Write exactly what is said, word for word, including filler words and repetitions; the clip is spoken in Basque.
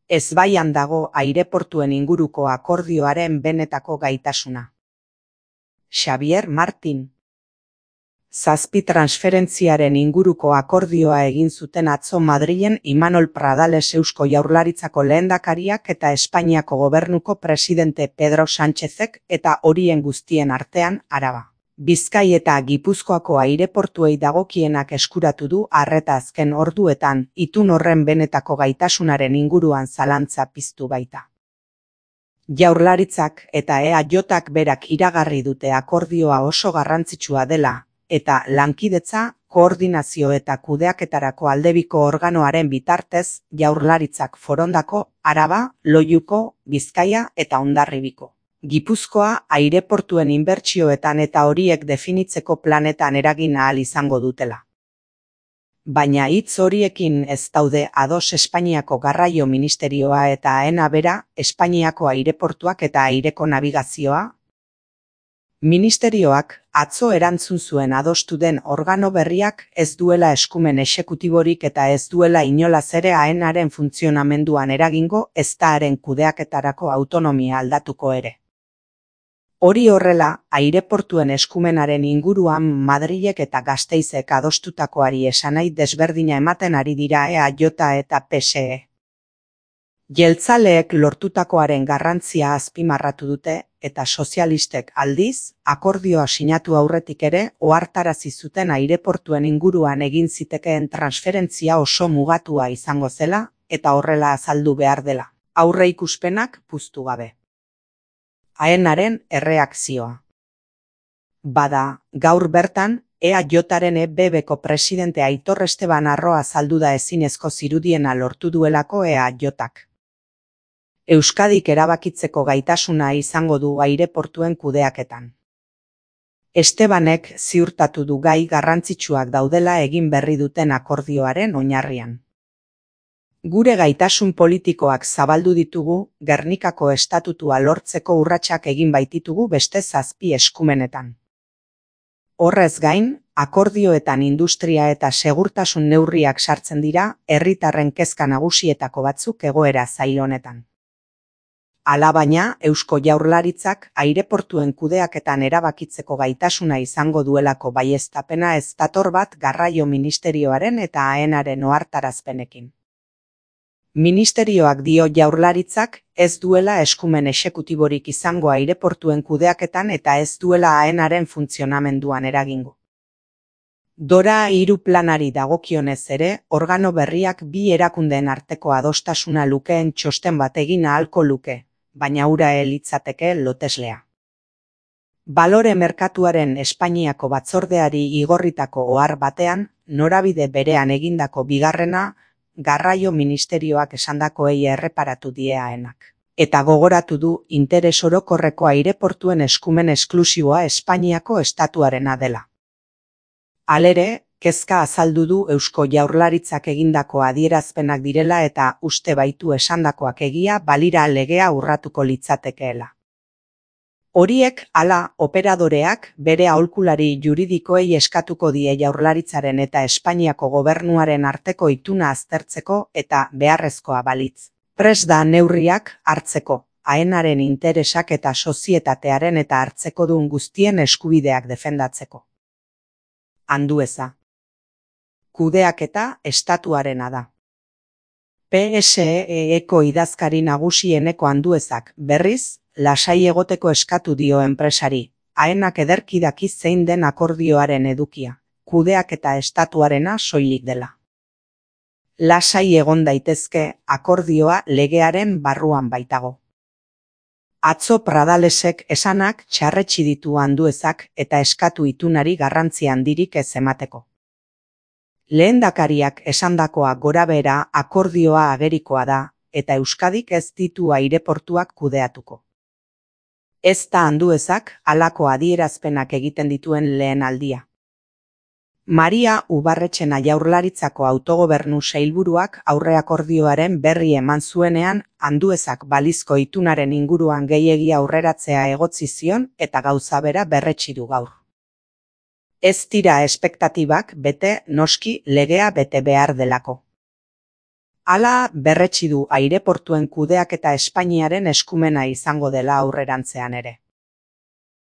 Ezbaian dago aireportuen inguruko akordioaren benetako gaitasuna. Xabier Martin. Zazpi transferentziaren inguruko akordioa egin zuten atzo Madrilen Imanol Pradales Eusko Jaurlaritzako lehendakariak eta Espainiako gobernuko presidente Pedro Sánchezek eta horien guztien artean Araba, Bizkai eta Gipuzkoako aireportuei dagokienak eskuratu du arreta azken orduetan itun horren benetako gaitasunaren inguruan zalantza piztu baita. Jaurlaritzak eta E A Jak berak iragarri dute akordioa oso garrantzitsua dela, eta lankidetza, koordinazio eta kudeaketarako aldebiko organoaren bitartez Jaurlaritzak Forondako, Araba, Loiuko, Bizkaia eta Hondarribiko, Gipuzkoa aireportuen inbertsioetan eta horiek definitzeko planetan eragin ahal izango dutela. Baina hitz horiekin ez daude ados Espainiako Garraio Ministerioa eta AENA bera, Espainiako aireportuak eta aireko nabigazioa. Ministerioak atzo erantzun zuen adostu den organo berriak ez duela eskumen exekutiborik eta ez duela inolaz ere AENaren funtzionamenduan eragingo ezta haren kudeaketarako autonomia aldatuko ere. Hori horrela, aireportuen eskumenaren inguruan Madrilek eta Gasteizek adostutakoari esanahi desberdina ematen ari dira E A J eta P S E. Jeltzaleek lortutakoaren garrantzia azpimarratu dute eta sozialistek aldiz, akordioa sinatu aurretik ere ohartarazi zuten aireportuen inguruan egin zitekeen transferentzia oso mugatua izango zela eta horrela azaldu behar dela, aurreikuspenak puztu gabe. AENaren erreakzioa. Bada, gaur bertan, E A Jaren E B Bko presidente Aitor Esteban Arroa azaldu da ezinezko zirudiena lortu duelako E A Jak. Euskadik erabakitzeko gaitasuna izango du aireportuen kudeaketan. Estebanek ziurtatu du gai garrantzitsuak daudela egin berri duten akordioaren oinarrian. Gure gaitasun politikoak zabaldu ditugu, Gernikako estatutua lortzeko urratsak egin baititugu beste zazpi eskumenetan. Horrez gain, akordioetan industria eta segurtasun neurriak sartzen dira, herritarren kezka nagusietako batzuk egoera zail honetan. Alabaina, Eusko Jaurlaritzak aireportuen kudeaketan erabakitzeko gaitasuna izango duelako baieztapena ez dator bat Garraio Ministerioaren eta AENaren ohartarazpenekin. Ministerioak dio Jaurlaritzak ez duela eskumen exekutiborik izango aireportuen kudeaketan eta ez duela AENaren funtzionamenduan eragingo. Dora hiru planari dagokionez ere, organo berriak bi erakundeen arteko adostasuna lukeen txosten bat egin ahalko luke, baina hura litzateke loteslea. Balore merkatuaren Espainiako batzordeari igorritako ohar batean, norabide berean egindako bigarrena, Garraio Ministerioak esandakoei erreparatu die AENak. Eta gogoratu du interes orokorreko aireportuen eskumen esklusiboa Espainiako estatuarena dela. Halere, kezka azaldu du Eusko Jaurlaritzak egindako adierazpenak direla eta uste baitu esandakoak egia balira legea urratuko litzatekeela. Horiek, hala, operadoreak bere aholkulari juridikoei eskatuko die Jaurlaritzaren eta Espainiako gobernuaren arteko ituna aztertzeko eta beharrezkoa balitz. Prest da neurriak hartzeko, AENaren interesak eta sozietatearen eta hartzekodun guztien eskubideak defendatzeko. Andueza. Kudeaketa estatuarena da. P S E-eko idazkari nagusieneko Anduezak, berriz, lasai egoteko eskatu dio enpresari, AENak ederki daki zein den akordioaren edukia, kudeaketa estatuarena soilik dela. Lasai egon daitezke, akordioa legearen barruan baitago. Atzo Pradalesek esanak txarretsi ditu Anduezak eta eskatu itunari garrantzi handirik ez emateko. Lehendakariak esandakoa gorabehera akordioa agerikoa da, eta Euskadik ez ditu aireportuak kudeatuko. Ez da Anduezak halako adierazpenak egiten dituen lehen aldia. Maria Ubarretxena Jaurlaritzako autogobernu sailburuak aurreakordioaren berri eman zuenean Anduezak balizko itunaren inguruan gehiegi aurreratzea egotzi zion eta gauza bera berretsi du gaur. Ez dira espektatibak bete noski legea bete behar delako. Hala berretsi du aireportuen kudeaketa Espainiaren eskumena izango dela aurrerantzean ere.